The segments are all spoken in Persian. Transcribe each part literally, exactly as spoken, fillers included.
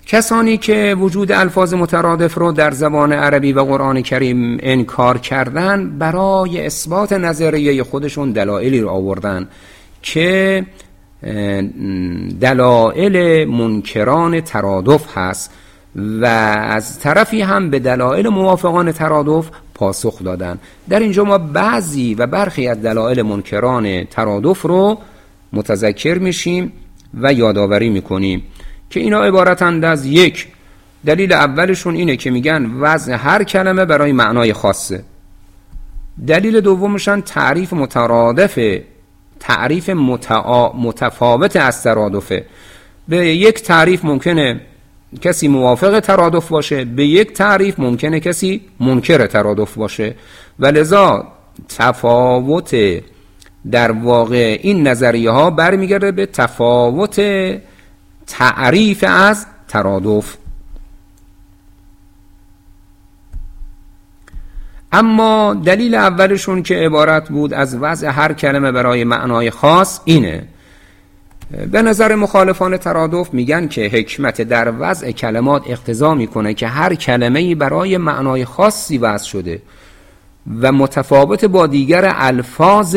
کسانی که وجود الفاظ مترادف رو در زبان عربی و قرآن کریم انکار کردن، برای اثبات نظریه خودشون دلایلی رو آوردن که دلایل منکران ترادف هست و از طرفی هم به دلایل موافقان ترادف پاسخ دادن. در اینجا ما بعضی و برخی از دلایل منکران ترادف رو متذکر میشیم و یادآوری میکنیم که اینا عبارتند از یک. دلیل اولشون اینه که میگن وضع هر کلمه برای معنای خاصه. دلیل دومشون تعریف مترادفه، تعریف متعا... متفاوت از ترادفه. به یک تعریف ممکنه کسی موافق ترادف باشه، به یک تعریف ممکنه کسی منکر ترادف باشه و لذا تفاوت در واقع این نظریه ها برمیگرده به تفاوت تعریف از ترادف. اما دلیل اولشون که عبارت بود از وضع هر کلمه برای معنای خاص اینه. به نظر مخالفان ترادف میگن که حکمت در وضع کلمات اقتضا میکنه که هر کلمه‌ای برای معنای خاصی وضع شده و متفاوت با دیگر الفاظ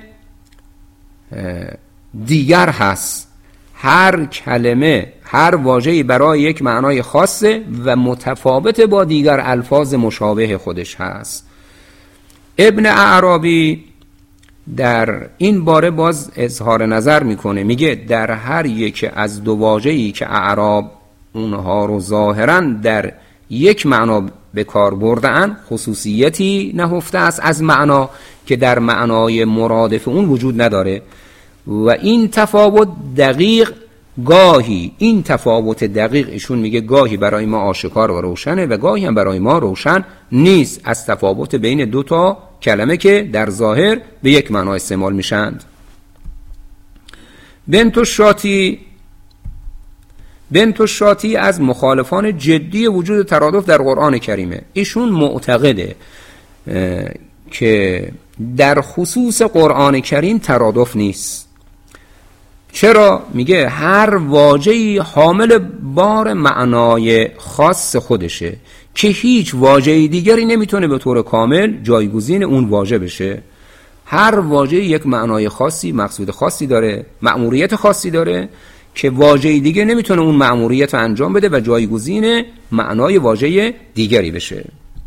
دیگر هست. هر کلمه، هر واژه‌ای برای یک معنای خاصه و متفاوت با دیگر الفاظ مشابه خودش هست. ابن اعرابی در این باره باز اظهار نظر میکنه، میگه در هر یک از دو واژه‌ای که اعراب اونها رو ظاهراً در یک معنا به کار بردن، خصوصیتی نهفته است از معنا که در معنای مرادف اون وجود نداره و این تفاوت دقیق گاهی این تفاوت دقیق ایشون میگه گاهی برای ما آشکار و روشنه و گاهی هم برای ما روشن نیست، از تفاوت بین دو تا کلمه که در ظاهر به یک معنا استعمال میشند. بنت الشاطی بنت الشاطی از مخالفان جدی وجود ترادف در قرآن کریمه. ایشون معتقده که در خصوص قرآن کریم ترادف نیست. چرا؟ میگه هر واژه‌ای حامل بار معنای خاص خودشه که هیچ واژه دیگری نمیتونه به طور کامل جایگزین اون واژه بشه. هر واژه یک معنای خاصی، مقصود خاصی داره، مأموریت خاصی داره که واژه دیگه نمیتونه اون مأموریت رو انجام بده و جایگزین معنای واژه دیگری بشه.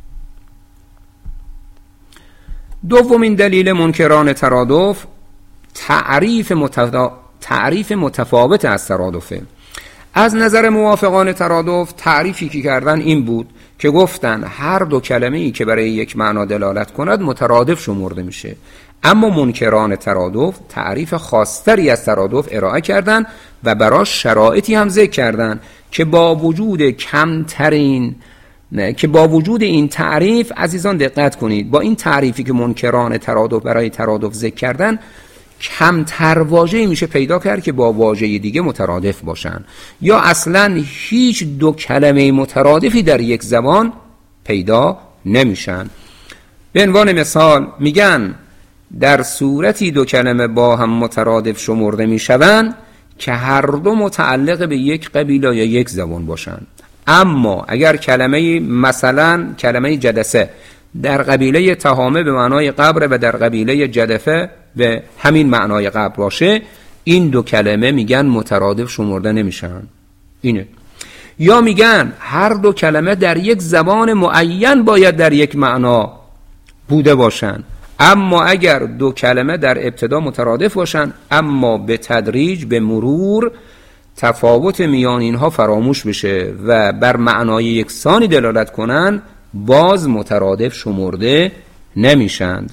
دومین دلیل منکران ترادف تعریف متفا... تعریف متفاوت از ترادفه. از نظر موافقان ترادف تعریفی که کردن این بود که گفتن هر دو کلمه‌ای که برای یک معنا دلالت کند مترادف شمرده میشه. اما منکران ترادف تعریف خاصتری از ترادف ارائه کردن و براش شرایطی هم ذکر کردن که با وجود کمترین نه که با وجود این تعریف، عزیزان دقت کنید، با این تعریفی که منکران ترادف برای ترادف ذکر کردن کمتر واژه‌ای میشه پیدا کرد که با واژه دیگه مترادف باشن یا اصلاً هیچ دو کلمه مترادفی در یک زبان پیدا نمیشن. به عنوان مثال میگن در صورتی دو کلمه با هم مترادف شمرده میشوند که هر دو متعلق به یک قبیله یا یک زبان باشند. اما اگر کلمه مثلا کلمه جدسه در قبیله تهامه به معنای قبر و در قبیله جدفه به همین معنای قبر باشه، این دو کلمه میگن مترادف شمرده نمیشن. اینه. یا میگن هر دو کلمه در یک زبان معین باید در یک معنا بوده باشن، اما اگر دو کلمه در ابتدا مترادف باشن اما به تدریج به مرور تفاوت میان اینها فراموش بشه و بر معنای یکسانی دلالت کنن، باز مترادف شمرده نمیشند.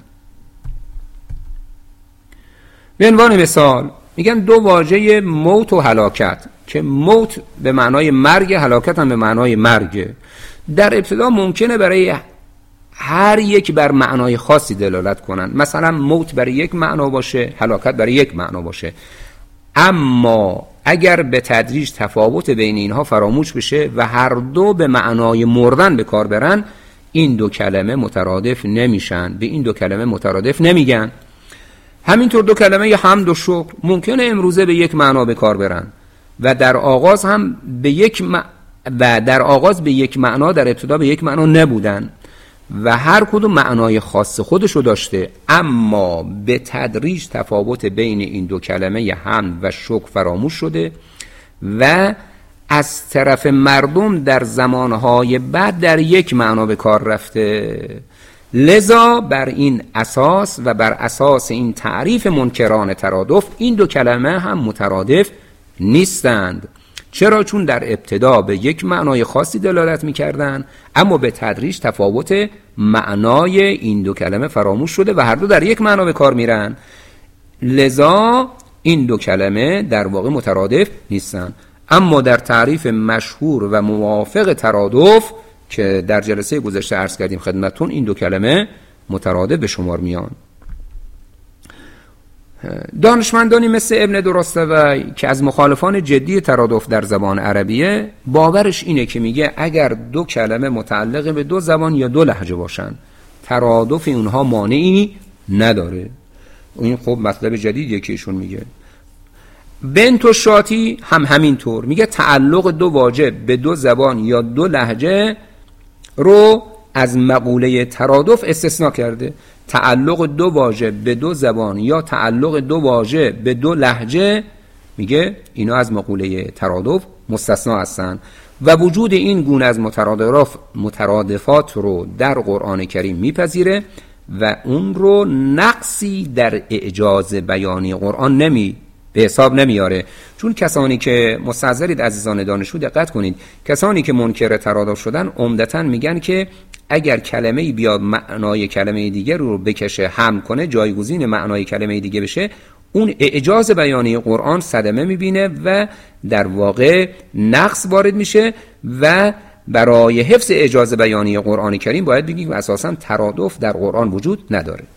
به عنوان مثال میگن دو واژه موت و هلاکت که موت به معنای مرگ، هلاکت هم به معنای مرگ، در ابتدا ممکنه برای هر یک بر معنای خاصی دلالت کنن. مثلا موت برای یک معنا باشه، هلاکت برای یک معنا باشه، اما اگر به تدریج تفاوت بین اینها فراموش بشه و هر دو به معنای مردن به کار برن، این دو کلمه مترادف نمیشن، به این دو کلمه مترادف نمیگن. همینطور دو کلمه حمد و شکر ممکنه امروزه به یک معنا به کار برن و در آغاز هم به یک م... و در آغاز به یک معنا، در ابتدا به یک معنا نبودن و هر کدوم معنای خاص خودشو داشته، اما به تدریج تفاوت بین این دو کلمه حمد و شکر فراموش شده و از طرف مردم در زمانهای بعد در یک معنا به کار رفته. لذا بر این اساس و بر اساس این تعریف منکران ترادف این دو کلمه هم مترادف نیستند. چرا؟ چون در ابتدا به یک معنای خاصی دلالت می‌کردند، اما به تدریج تفاوت معنای این دو کلمه فراموش شده و هر دو در یک معنا به کار میرن. لذا این دو کلمه در واقع مترادف نیستند. اما در تعریف مشهور و موافق ترادف که در جلسه گذشته عرض کردیم خدمتتون، این دو کلمه مترادف به شمار میان. دانشمندانی مثل ابن درستوی که از مخالفان جدی ترادف در زبان عربیه، باورش اینه که میگه اگر دو کلمه متعلق به دو زبان یا دو لهجه باشن، ترادف اونها مانعی نداره. این خب مطلب جدیدیه که ایشون میگه. بنت شاطی هم همینطور میگه تعلق دو واژه به دو زبان یا دو لهجه رو از مقوله ترادف استثناء کرده. تعلق دو واژه به دو زبان یا تعلق دو واژه به دو لهجه، میگه اینا از مقوله ترادف مستثنا هستن و وجود این گونه از مترادف مترادفات رو در قرآن کریم میپذیره و اون رو نقصی در اعجاز بیانی قرآن نمی به حساب نمیاره. چون کسانی که مستحضرید عزیزان دانشجو دقت کنید، کسانی که منکر ترادف شدن عمدتاً میگن که اگر کلمه‌ای بیاد معنای کلمه دیگه رو بکشه، هم کنه، جایگزین معنای کلمه دیگه بشه، اون اعجاز بیانی قرآن صدمه میبینه و در واقع نقص وارد میشه و برای حفظ اعجاز بیانی قرآن کریم باید بگیم اساساً ترادف در قرآن وجود نداره.